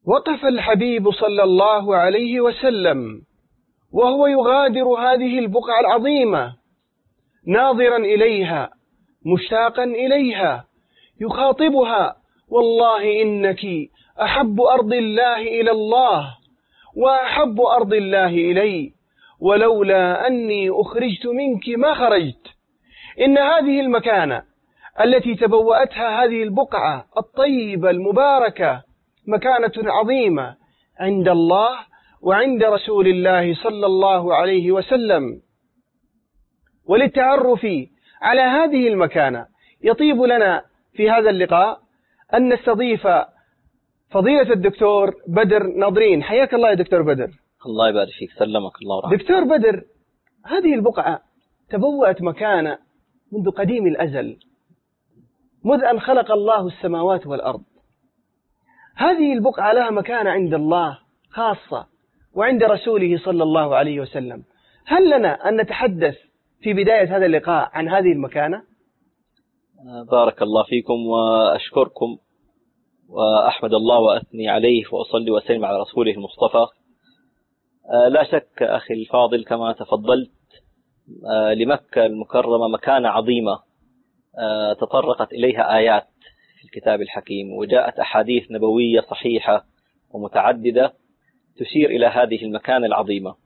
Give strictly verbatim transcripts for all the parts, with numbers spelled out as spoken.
وقف الحبيب صلى الله عليه وسلم وهو يغادر هذه البقعة العظيمة ناظرا إليها مشتاقا إليها يخاطبها: والله إنك أحب أرض الله إلى الله وأحب أرض الله إلي، ولولا أني أخرجت منك ما خرجت. إن هذه المكانة التي تبوأتها هذه البقعة الطيبة المباركة مكانة عظيمة عند الله وعند رسول الله صلى الله عليه وسلم. وللتعرف على هذه المكانة يطيب لنا في هذا اللقاء أن نستضيف فضيلة الدكتور بدر ناظرين. حياك الله يا دكتور بدر. الله يبارك فيك، سلمك الله ورحمة. دكتور بدر، هذه البقعة تبوأت مكانة منذ قديم الأزل، منذ أن خلق الله السماوات والأرض. هذه البقعة لها مكانة عند الله خاصة وعند رسوله صلى الله عليه وسلم. هل لنا أن نتحدث في بداية هذا اللقاء عن هذه المكانة؟ بارك الله فيكم وأشكركم وأحمد الله وأثني عليه وأصلي وسلم على رسوله المصطفى. لا شك أخي الفاضل كما تفضلت، لمكة المكرمة مكانة عظيمة تطرقت إليها آيات في الكتاب الحكيم، وجاءت أحاديث نبوية صحيحة ومتعددة تشير إلى هذه المكانة العظيمة.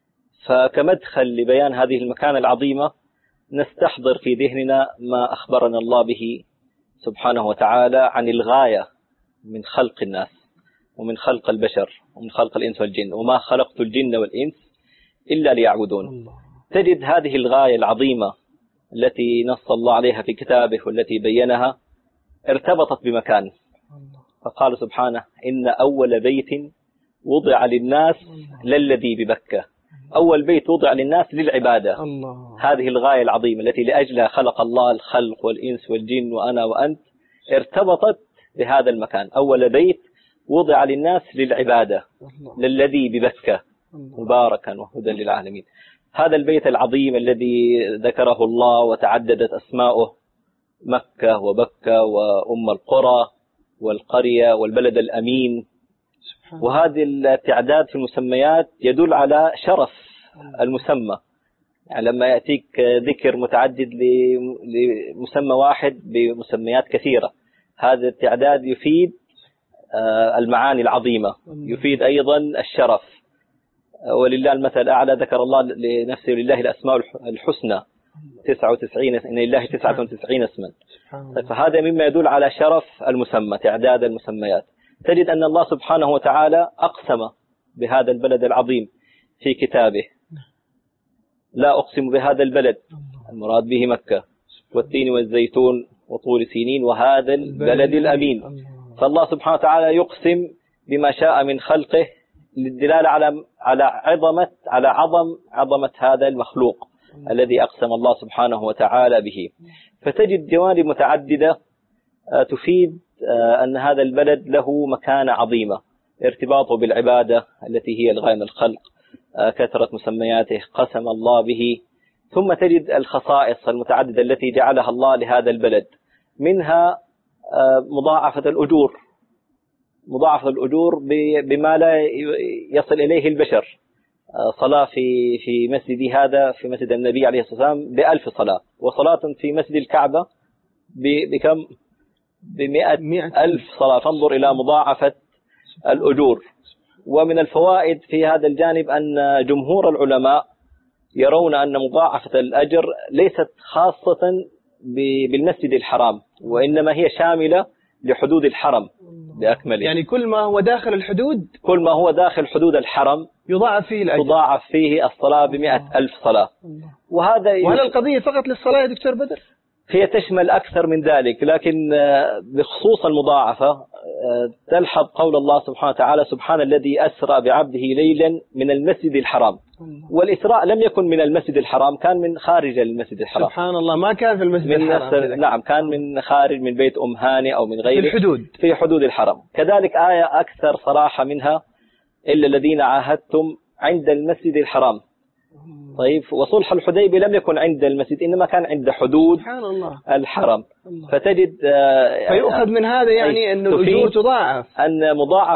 فكمدخل لبيان هذه المكانة العظيمة نستحضر في ذهننا ما أخبرنا الله به سبحانه وتعالى عن الغاية من خلق الناس ومن خلق البشر ومن خلق الإنس والجن: وما خلقت الجن والإنس إلا ليعبدون. تجد هذه الغاية العظيمة التي نص الله عليها في كتابه والتي بينها ارتبطت بمكان، فقال سبحانه: إن أول بيت وضع للناس للذي ببكة. أول بيت وضع للناس للعبادة. الله. هذه الغاية العظيمة التي لأجلها خلق الله الخلق والإنس والجن وأنا وأنت ارتبطت بهذا المكان. أول بيت وضع للناس للعبادة الله. للذي ببكة مباركا وهدى للعالمين. هذا البيت العظيم الذي ذكره الله وتعددت أسماؤه: مكة وبكة وأم القرى والقرية والبلد الأمين. وهذه التعداد في المسميات يدل على شرف المسمى. يعني لما يأتيك ذكر متعدد لمسمى واحد بمسميات كثيرة، هذا التعداد يفيد المعاني العظيمة، يفيد أيضا الشرف. ولله المثل الأعلى، ذكر الله لنفسه: لله الأسماء الحسنى تسعة وتسعين، إن لله تسعة وتسعين اسما. فهذا مما يدل على شرف المسمى، تعداد المسميات. تجد أن الله سبحانه وتعالى أقسم بهذا البلد العظيم في كتابه: لا أقسم بهذا البلد، المراد به مكة، والتين والزيتون وطور سينين وهذا البلد الأمين. فالله سبحانه وتعالى يقسم بما شاء من خلقه للدلالة على على عظمة على عظم عظمة هذا المخلوق الذي أقسم الله سبحانه وتعالى به. فتجد جوانب متعددة تفيد أن هذا البلد له مكانة عظيمة، ارتباطه بالعبادة التي هي الغاية من الخلق، كثرة مسمياته، قسم الله به. ثم تجد الخصائص المتعددة التي جعلها الله لهذا البلد، منها مضاعفة الأجور، مضاعفة الأجور بما لا يصل إليه البشر. صلاة في في مسجد هذا، في مسجد النبي عليه الصلاة والسلام، بألف صلاة، وصلاة في مسجد الكعبة بكم؟ بمئة ألف صلاة. فانظر إلى مضاعفة الأجور. ومن الفوائد في هذا الجانب أن جمهور العلماء يرون أن مضاعفة الأجر ليست خاصة بالمسجد الحرام، وإنما هي شاملة لحدود الحرم بأكمله. يعني كل ما هو داخل الحدود، كل ما هو داخل حدود الحرم يضاعف فيه الأجر، تضاعف فيه الصلاة بمئة ألف صلاة. وهذا وهل القضية فقط للصلاة يا دكتور بدر؟ هي تشمل أكثر من ذلك، لكن بخصوص المضاعفة تلحظ قول الله سبحانه وتعالى: سبحان الذي أسرى بعبده ليلا من المسجد الحرام. والإسراء لم يكن من المسجد الحرام، كان من خارج المسجد الحرام. سبحان الله، ما كان في المسجد الحرام. نعم، كان من خارج، من بيت أم هاني أو من غيره، في الحدود، في حدود الحرم. كذلك آية أكثر صراحة منها: إلا الذين عاهدتم عند المسجد الحرام. طيب، وصلح الحديبية لم يكن عند المسجد، إنما كان عند حدود سبحان الله الحرم. الله. فتجد فيؤخذ من هذا يعني أن الأجور تضاعف، أن مضاعفة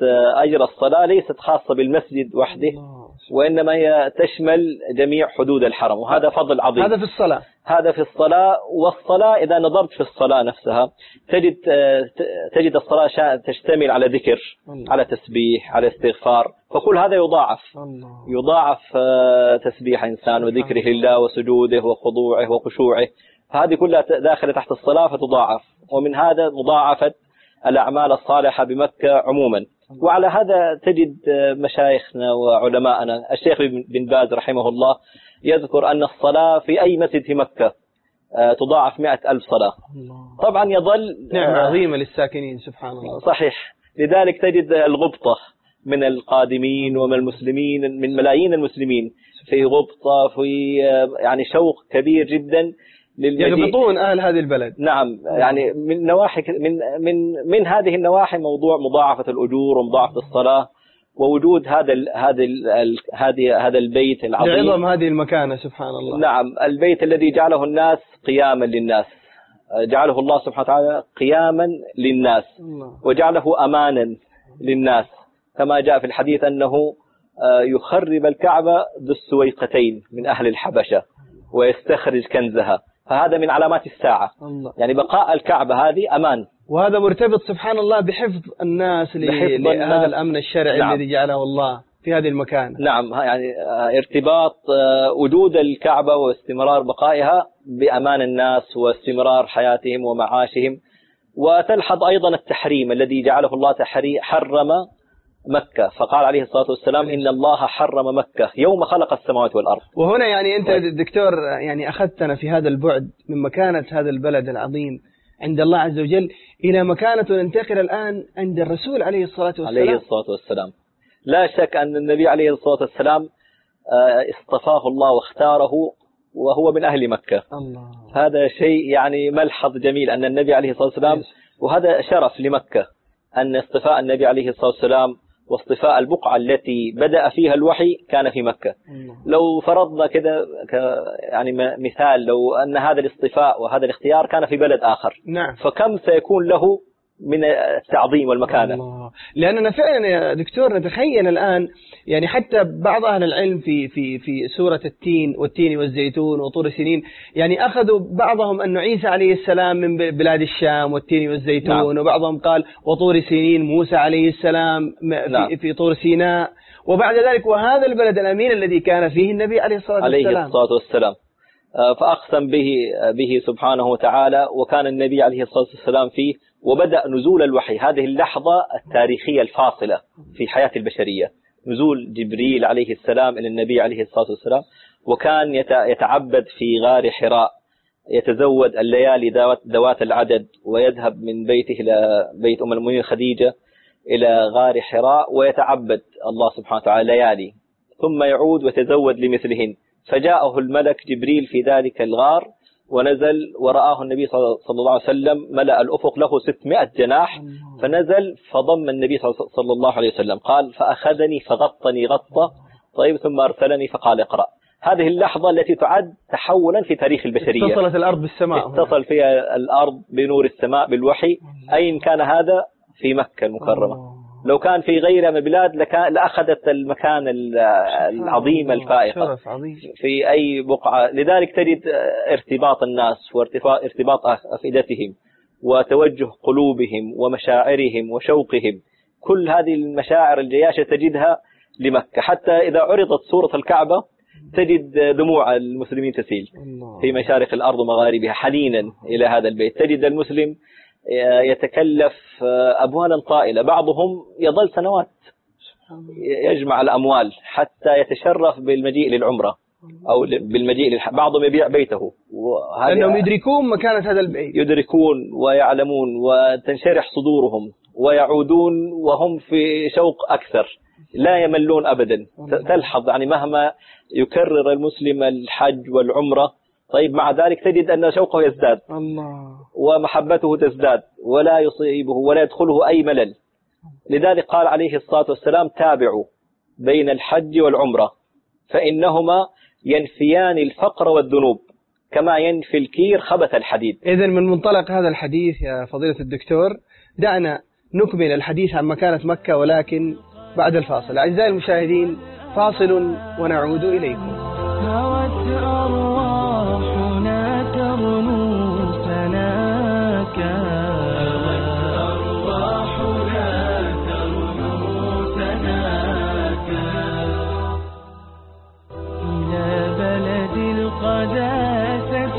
أجر الصلاة ليست خاصة بالمسجد وحده، وإنما هي تشمل جميع حدود الحرم، وهذا فضل عظيم. هذا في الصلاة هذا في الصلاة. والصلاة إذا نظرت في الصلاة نفسها تجد تجد الصلاة تشتمل على ذكر، الله. على تسبيح، على استغفار، فكل هذا يضاعف الله. يضاعف تسبيح إنسان وذكره لله وسجوده وخضوعه وخشوعه، فهذه كلها داخلة تحت الصلاة فتضاعف. ومن هذا مضاعفة الأعمال الصالحة بمكة عموما. وعلى هذا تجد مشايخنا وعلماءنا الشيخ بن باز رحمه الله يذكر أن الصلاة في أي مسجد في مكة تضاعف مئة ألف صلاة. طبعا يظل نعمة عظيمة للساكنين سبحان الله. صحيح. لذلك تجد الغبطة من القادمين ومن المسلمين، من ملايين المسلمين في غبطة، في يعني شوق كبير جدا يغبطون أهل هذه البلد. نعم، يعني من نواحي من من من هذه النواحي موضوع مضاعفة الأجور ومضاعفة الصلاة ووجود هذا ال هذا ال هذه هذا البيت العظيم، لعظم هذه المكانة سبحان الله. نعم، البيت الذي جعله الناس قياما للناس، جعله الله سبحانه وتعالى قياما للناس وجعله أمانا للناس، كما جاء في الحديث أنه يخرب الكعبة ذو السويقتين من أهل الحبشة ويستخرج كنزها، فهذا من علامات الساعة الله. يعني بقاء الكعبة هذه أمان، وهذا مرتبط سبحان الله بحفظ الناس لهذا الأمن الشرعي نعم. الذي جعله الله في هذه المكان. نعم، يعني ارتباط وجود الكعبة واستمرار بقائها بأمان الناس واستمرار حياتهم ومعاشهم. وتلحظ أيضا التحريم الذي جعله الله تحريم، حرم مكة، فقال عليه الصلاة والسلام إن الله حرم مكة يوم خلق السماوات والأرض. وهنا يعني أنت دكتور يعني أخذتنا في هذا البعد من مكانة هذا البلد العظيم عند الله عز وجل إلى مكانة ننتقل الآن عند الرسول عليه الصلاة والسلام. عليه الصلاة والسلام. لا شك أن النبي عليه الصلاة والسلام اصطفاه الله واختاره وهو من أهل مكة. الله. هذا شيء يعني ملحظ جميل أن النبي عليه الصلاة والسلام، وهذا شرف لمكة أن اصطفاء النبي عليه الصلاة والسلام واصطفاء البقعة التي بدأ فيها الوحي كان في مكة. الله. لو فرضنا كذا يعني مثال، لو أن هذا الاصطفاء وهذا الاختيار كان في بلد آخر نعم. فكم سيكون له من التعظيم والمكانة. الله. لأننا فعلا يا دكتور نتخيل الآن يعني حتى بعض أهل العلم في في في سورة التين والتين والزيتون وطور سينين يعني أخذوا بعضهم أن عيسى عليه السلام من بلاد الشام والتين والزيتون نعم. وبعضهم قال وطور سينين موسى عليه السلام في, نعم. في طور سيناء، وبعد ذلك وهذا البلد الأمين الذي كان فيه النبي عليه الصلاة والسلام عليه الصلاة والسلام فأقسم به به سبحانه وتعالى، وكان النبي عليه الصلاة والسلام فيه وبدأ نزول الوحي. هذه اللحظة التاريخية الفاصلة في حياة البشرية، نزول جبريل عليه السلام إلى النبي عليه الصلاة والسلام، وكان يتعبد في غار حراء، يتزود الليالي ذوات العدد ويذهب من بيته إلى بيت أم المؤمنين خديجة إلى غار حراء ويتعبد الله سبحانه وتعالى ليالي، ثم يعود ويتزود لمثلهن. فجاءه الملك جبريل في ذلك الغار ونزل ورآه النبي صلى الله عليه وسلم ملأ الأفق له ستمائة جناح، فنزل فضم النبي صلى الله عليه وسلم، قال فأخذني فغطني غطة، طيب ثم أرسلني فقال اقرأ. هذه اللحظة التي تعد تحولا في تاريخ البشرية، اتصلت الأرض بالسماء، اتصل فيها الأرض بنور السماء بالوحي. أين كان هذا؟ في مكة المكرمة. لو كان في غيرها من البلاد لكان لأخذت المكان العظيم الفائق في أي بقعة. لذلك تجد ارتباط الناس وارتباط أفئدتهم وتوجه قلوبهم ومشاعرهم وشوقهم، كل هذه المشاعر الجياشة تجدها لمكة. حتى إذا عرضت صورة الكعبة تجد دموع المسلمين تسيل في مشارق الأرض ومغاربها حنينا إلى هذا البيت. تجد المسلم يتكلف أموالا طائلة، بعضهم يظل سنوات يجمع الأموال حتى يتشرف بالمجيء للعمرة أو بالمجيء للح... بعضهم يبيع بيته، لأنهم يدركون مكانة هذا البيت، يدركون ويعلمون وتنشرح صدورهم ويعودون وهم في شوق أكثر، لا يملون أبدا. تلحظ يعني مهما يكرر المسلم الحج والعمرة، طيب مع ذلك تجد أن شوقه يزداد الله ومحبته تزداد ولا يصيبه ولا يدخله أي ملل. لذلك قال عليه الصلاة والسلام تابعوا بين الحج والعمرة فإنهما ينفيان الفقر والذنوب كما ينفي الكير خبث الحديد. إذن من منطلق هذا الحديث يا فضيلة الدكتور دعنا نكمل الحديث عن مكانة مكة ولكن بعد الفاصل. أعزائي المشاهدين، فاصل ونعود إليكم. هوت أرواحنا ترنو ثناك، هوت أرواحنا ترنو ثناك، إلى بلد القداسة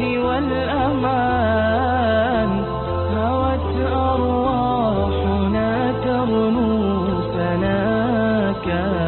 والأمان. هوت أرواحنا ترنو ثناك،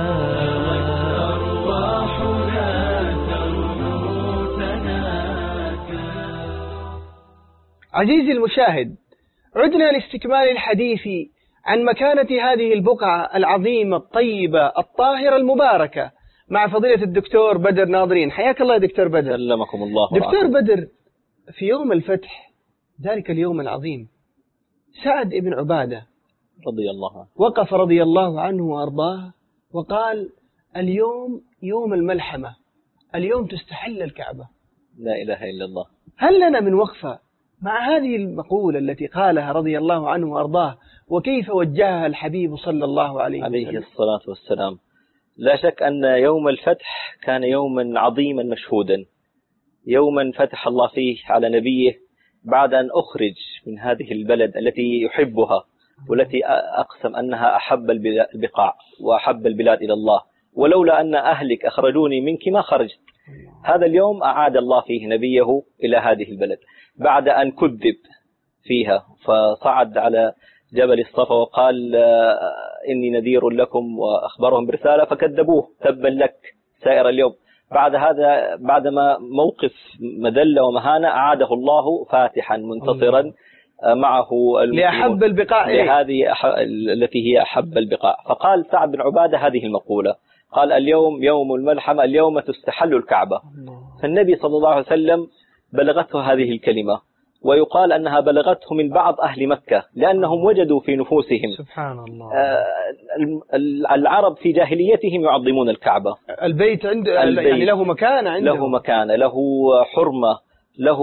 عزيزي المشاهد، عدنا لاستكمال الحديث عن مكانة هذه البقعة العظيمة الطيبة الطاهرة المباركة مع فضيلة الدكتور بدر ناظرين. حياك الله يا دكتور بدر. سلمكم الله. دكتور بدر، في يوم الفتح ذلك اليوم العظيم سعد بن عبادة رضي الله عنه وقف رضي الله عنه وأرضاه وقال: اليوم يوم الملحمة، اليوم تستحل الكعبة. لا إله إلا الله. هل لنا من وقفة مع هذه المقولة التي قالها رضي الله عنه وأرضاه، وكيف وجهها الحبيب صلى الله عليه وسلم عليه الصلاة والسلام؟ لا شك أن يوم الفتح كان يوما عظيما مشهودا، يوما فتح الله فيه على نبيه بعد أن أخرج من هذه البلد التي يحبها والتي أقسم أنها أحب البقاع وأحب البلاد إلى الله، ولولا أن أهلك أخرجوني منك ما خرجت. هذا اليوم أعاد الله فيه نبيه إلى هذه البلد بعد أن كذب فيها، فصعد على جبل الصفا وقال: إني نذير لكم، وأخبرهم برسالة فكذبوه، تبا لك سائر اليوم. بعد هذا، بعدما موقف مذلة ومهانة، أعاده الله فاتحا منتصرا معه لأحب البقاع لهذه التي هي أحب البقاع. فقال سعد بن عبادة هذه المقولة، قال: اليوم يوم الملحمة، اليوم تستحل الكعبة. فالنبي صلى الله عليه وسلم بلغته هذه الكلمة، ويقال أنها بلغته من بعض أهل مكة، لأنهم وجدوا في نفوسهم سبحان الله العرب في جاهليتهم يعظمون الكعبة. البيت عند البيت يعني له مكانة، عنده له مكانة، له حرمة، له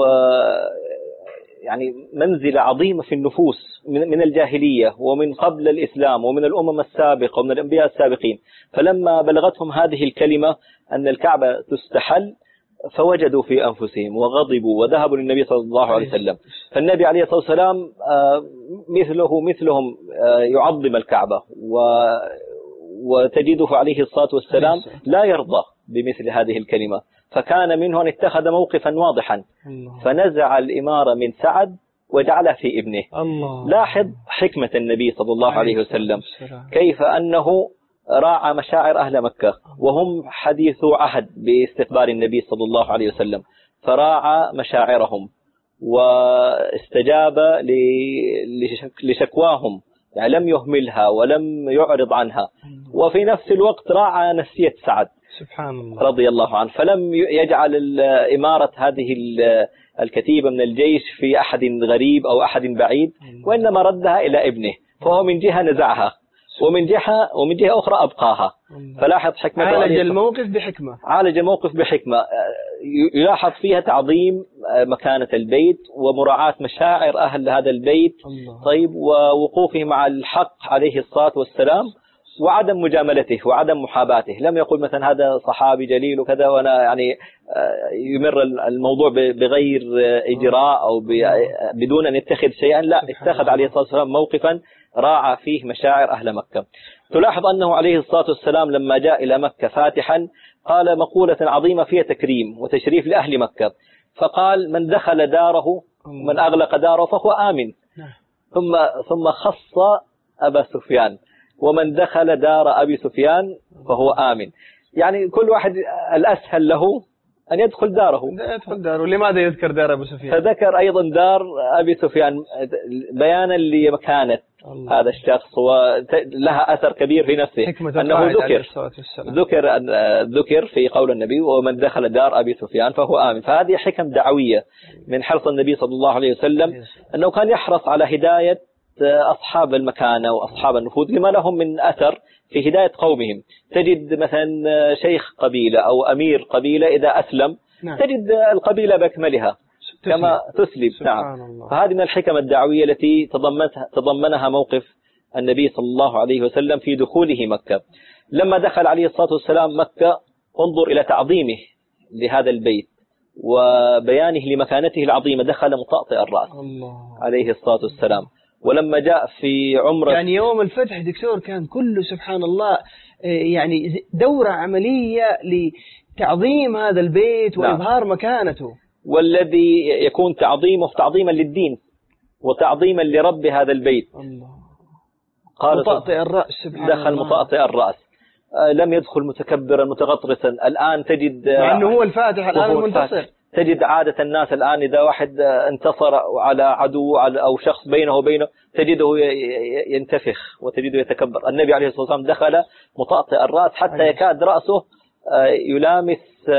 يعني منزلة عظيمة في النفوس من الجاهلية ومن قبل الإسلام ومن الأمم السابقة ومن الأنبياء السابقين. فلما بلغتهم هذه الكلمة أن الكعبة تستحل، فوجدوا في أنفسهم وغضبوا وذهبوا للنبي صلى الله عليه وسلم. فالنبي عليه الصلاة والسلام مثله مثلهم يعظم الكعبة، وتجده عليه الصلاة والسلام لا يرضى بمثل هذه الكلمة، فكان منه أن اتخذ موقفا واضحا، فنزع الإمارة من سعد وجعلها في ابنه. الله. لاحظ حكمة النبي صلى الله عليه وسلم، كيف أنه راعى مشاعر أهل مكة وهم حديثو عهد باستقبال النبي صلى الله عليه وسلم، فراعى مشاعرهم واستجاب لشكواهم، يعني لم يهملها ولم يعرض عنها، وفي نفس الوقت راعى نفسية سعد سبحان الله رضي الله عنه، فلم يجعل إمارة هذه الكتيبة من الجيش في أحد غريب أو أحد بعيد، وإنما ردها إلى ابنه، فهو من جهة نزعها ومن جهة ومن جهة أخرى أبقاها. فلاحظ حكمة، عالج الموقف بحكمة عالج الموقف بحكمة يلاحظ فيها تعظيم مكانة البيت ومراعاة مشاعر أهل هذا البيت. الله. طيب، ووقوفه مع الحق عليه الصلاة والسلام، وعدم مجاملته وعدم محاباته. لم يقول مثلا هذا صحابي جليل وكذا وأنا يعني يمر الموضوع بغير إجراء أو بدون أن يتخذ شيئا، لا، اتخذ عليه الصلاة والسلام موقفا راعى فيه مشاعر أهل مكة. تلاحظ أنه عليه الصلاة والسلام لما جاء إلى مكة فاتحا قال مقولة عظيمة فيها تكريم وتشريف لأهل مكة، فقال: من دخل داره من أغلق داره فهو آمن. ثم ثم خص أبا سفيان: ومن دخل دار أبي سفيان فهو آمن. يعني كل واحد الأسهل له أن يدخل داره. يدخل داره. لماذا يذكر دار أبو سفيان؟ فذكر أيضا دار أبي سفيان بيانا لمكانة هذا الشخص، ولها أثر كبير في نفسه أنه ذكر ذكر ذكر في قول النبي: ومن دخل دار أبي سفيان فهو آمن. فهذه حكم دعوية من حرص النبي صلى الله عليه وسلم، أنه كان يحرص على هداية أصحاب المكانة وأصحاب النفوذ لما لهم من أثر في هداية قومهم. تجد مثلا شيخ قبيلة أو أمير قبيلة إذا أسلم، نعم. تجد القبيلة بأكملها، كما تسلب. نعم. فهذه من الحكم الدعوية التي تضمنها تضمنها موقف النبي صلى الله عليه وسلم في دخوله مكة. لما دخل عليه الصلاة والسلام مكة انظر إلى تعظيمه لهذا البيت وبيانه لمكانته العظيمة، دخل مطأطئ الرأس الله عليه الصلاة والسلام. ولما جاء في عمره يعني يوم الفتح دكتور كان كله سبحان الله يعني دورة عملية لتعظيم هذا البيت وإظهار نعم. مكانته، والذي يكون تعظيمه تعظيما للدين وتعظيما لرب هذا البيت. الله. قال مطأطئ الرأس سبحان دخل الله. مطأطئ الرأس، لم يدخل متكبرا متغطرسا. الآن تجد مع أنه هو الفاتح الآن المنتصر، تجد عادة الناس الآن إذا واحد انتصر على عدو أو شخص بينه وبينه تجده ينتفخ وتجده يتكبر. النبي عليه الصلاة والسلام دخل مطأطئ الرأس حتى يكاد رأسه يلامس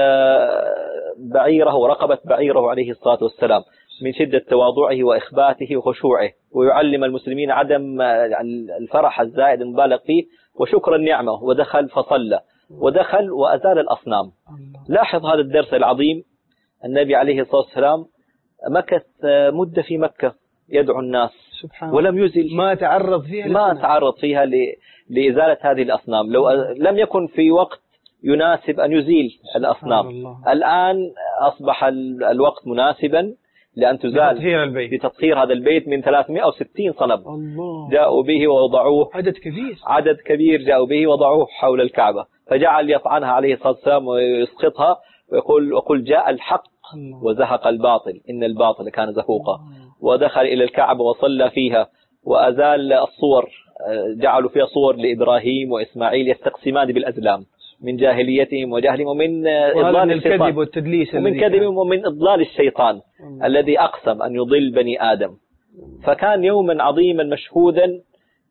بعيره ورقبة بعيره عليه الصلاة والسلام من شدة تواضعه وإخباته وخشوعه، ويعلم المسلمين عدم الفرح الزائد المبالغ فيه وشكر النعمة. ودخل فصلى ودخل وأزال الأصنام. لاحظ هذا الدرس العظيم. النبي عليه الصلاة والسلام مكث مدة في مكة يدعو الناس ولم يزل، ما تعرض فيها ما تعرض فيها لإزالة هذه الأصنام. لو لم يكن في وقت يناسب أن يزيل الأصنام، الآن أصبح الوقت مناسبا لأن تزال لتطهير البيت. لتطهير هذا البيت من ثلاثمائة وستين صنم الله. جاءوا به ووضعوه، عدد كبير عدد كبير جاءوا به وضعوه حول الكعبة، فجعل يطعنها عليه الصلاة والسلام ويسقطها ويقول وقل جاء الحق وزهق الباطل إن الباطل كان زهوقا. ودخل إلى الكعبة وصلى فيها وأزال الصور، جعلوا فيها صور لإبراهيم وإسماعيل يستقسمان بالأزلام من جاهليتهم وجهلهم ومن إضلال الكذب والتدليس ومن كذب ومن إضلال الشيطان الله. الذي أقسم أن يضل بني آدم. فكان يوما عظيما مشهودا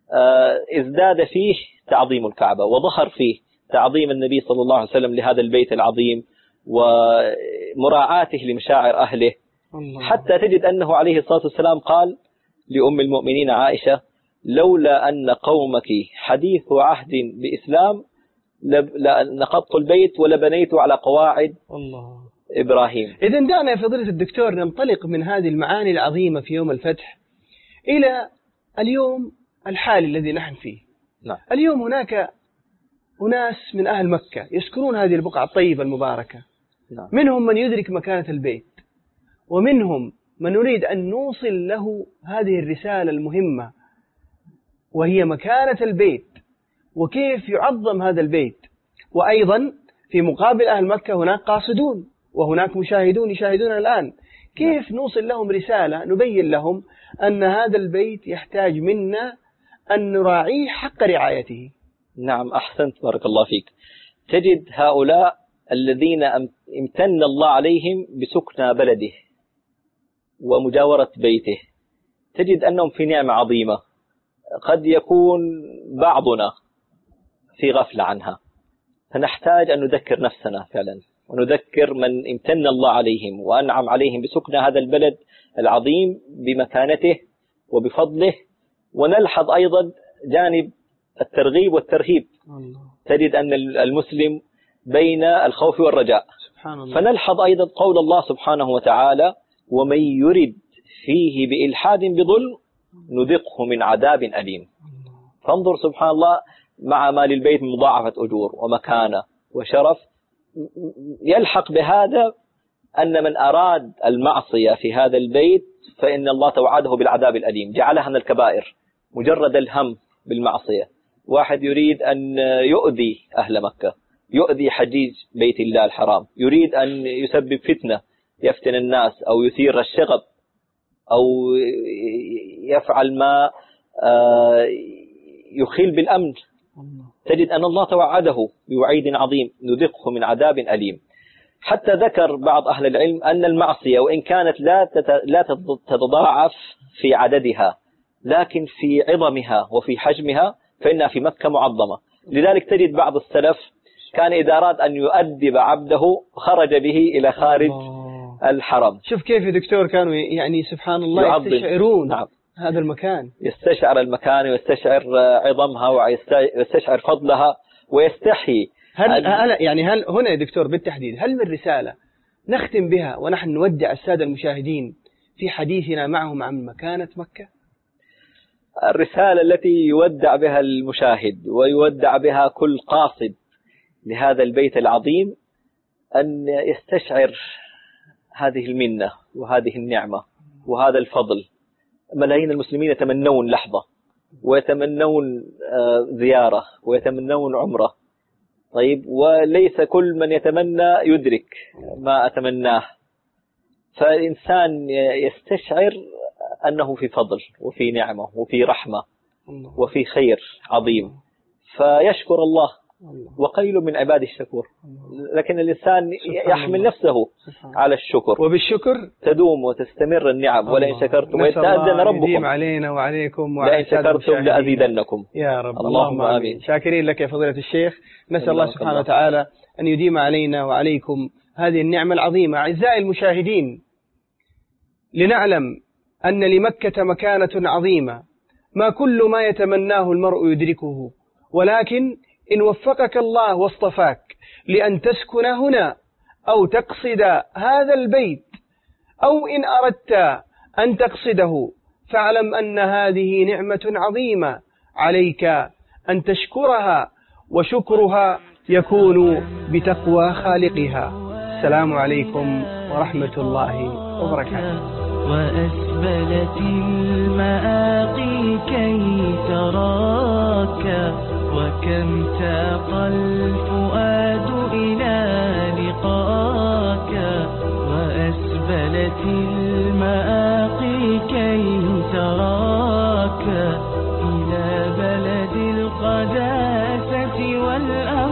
ازداد فيه تعظيم الكعبة وظهر فيه تعظيم النبي صلى الله عليه وسلم لهذا البيت العظيم ومراعاته لمشاعر أهله الله. حتى تجد أنه عليه الصلاة والسلام قال لأم المؤمنين عائشة لولا أن قومك حديث عهد بإسلام لنقضت البيت ولبنيت على قواعد الله. إبراهيم. إذن دعنا يا فضيلة الدكتور ننطلق من هذه المعاني العظيمة في يوم الفتح إلى اليوم الحالي الذي نحن فيه. نعم. اليوم هناك أناس من أهل مكة يذكرون هذه البقعة الطيبة المباركة. نعم. منهم من يدرك مكانة البيت، ومنهم من نريد أن نوصل له هذه الرسالة المهمة وهي مكانة البيت وكيف يعظم هذا البيت. وأيضا في مقابل أهل مكة هناك قاصدون وهناك مشاهدون يشاهدون الآن. كيف نوصل لهم رسالة نبين لهم أن هذا البيت يحتاج منا أن نراعيه حق رعايته. نعم أحسنت بارك الله فيك. تجد هؤلاء الذين امتن الله عليهم بسكن بلده ومجاورة بيته، تجد أنهم في نعمة عظيمة قد يكون بعضنا في غفلة عنها، فنحتاج أن نذكر نفسنا فعلا ونذكر من امتن الله عليهم وأنعم عليهم بسكن هذا البلد العظيم بمكانته وبفضله. ونلحظ أيضا جانب الترغيب والترهيب. تجد أن المسلم بين الخوف والرجاء. سبحان الله. فنلحظ أيضا قول الله سبحانه وتعالى ومن يرد فيه بإلحاد بظلم نذقه من عذاب أليم. فانظر سبحان الله مع ما للبيت من مضاعفة أجور ومكانة وشرف، يلحق بهذا أن من أراد المعصية في هذا البيت فإن الله توعده بالعذاب الأليم، جعلها من الكبائر مجرد الهم بالمعصية. واحد يريد أن يؤذي أهل مكة، يؤذي حجيج بيت الله الحرام، يريد أن يسبب فتنة يفتن الناس أو يثير الشغب أو يفعل ما يخل بالأمن، تجد أن الله توعده بوعيد عظيم نذقه من عذاب أليم. حتى ذكر بعض أهل العلم أن المعصية وإن كانت لا لا تتضاعف في عددها لكن في عظمها وفي حجمها فإنها في مكة معظمة. لذلك تجد بعض السلف كان إذا أراد أن يؤدب عبده خرج به إلى خارج الله. الحرم. شوف كيف يا دكتور كانوا يعني سبحان الله يستشعرون نعم. هذا المكان، يستشعر المكان ويستشعر عظمها ويستشعر فضلها ويستحي. هل, هل يعني هل هنا يا دكتور بالتحديد هل من رسالة نختم بها ونحن نودع السادة المشاهدين في حديثنا معهم عن مكانة مكة. الرسالة التي يودع بها المشاهد ويودع بها كل قاصد لهذا البيت العظيم أن يستشعر هذه المنة وهذه النعمة وهذا الفضل. ملايين المسلمين يتمنون لحظة ويتمنون زيارة ويتمنون عمرة، طيب، وليس كل من يتمنى يدرك ما أتمناه، فالإنسان يستشعر أنه في فضل وفي نعمة وفي رحمة وفي خير عظيم، فيشكر الله، وقليل من عباد الشكور، لكن الإنسان يحمل نفسه على الشكر، وبالشكر تدوم وتستمر النعم. ولئن شكرتم ويستأذن ربكم علينا وعليكم ولئن شكرتم لأزيدنكم يا رب. اللهم آمين. شاكرين لك يا فضيلة الشيخ، نسأل الله سبحانه وتعالى أن يديم علينا وعليكم هذه النعمة العظيمة. أعزائي المشاهدين، لنعلم أن لمكة مكانة عظيمة، ما كل ما يتمناه المرء يدركه، ولكن إن وفقك الله واصطفاك لأن تسكن هنا أو تقصد هذا البيت، أو إن أردت أن تقصده، فاعلم أن هذه نعمة عظيمة عليك أن تشكرها، وشكرها يكون بتقوى خالقها. السلام عليكم ورحمة الله وبركاته. وأسبلت المآقي كي تراك، وكم تاق الفؤاد إلى لقاك. وأسبلت المآقي كي تراك إلى بلد القداسة والأرض.